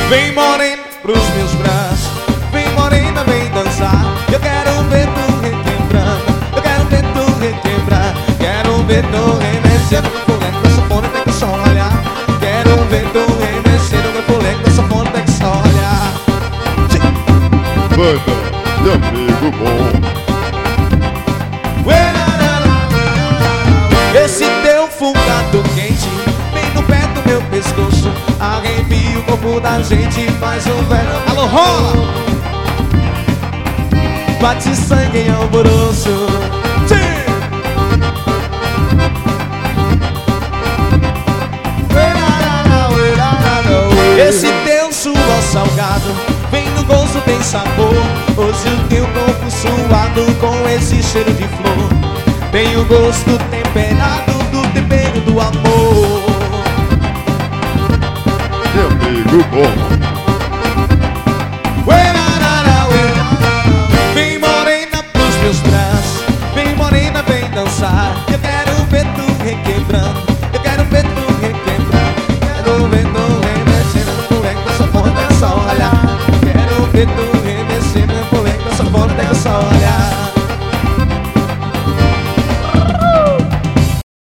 Vem morena pros meus braços, vem morena, vem dançar. Eu quero ver tu requebrando, eu quero ver tu requebrar. Quero ver tu remexendo no foguete, no sanfona tem que só olhar. Quero ver tu remexendo no foguete, no sanfona tem que só olhar. Banda de amigo bom. Esse teu fungado quente vem no pé do meu pescoço, arrepia o corpo da gente, faz um velho. Alô, rola! Bate sangue em alvoroço. Esse teu suor salgado vem no gozo, tem sabor. Hoje o teu corpo suado com esse cheiro de flor tem o gosto temperado do tempero do amor. De amigo bom.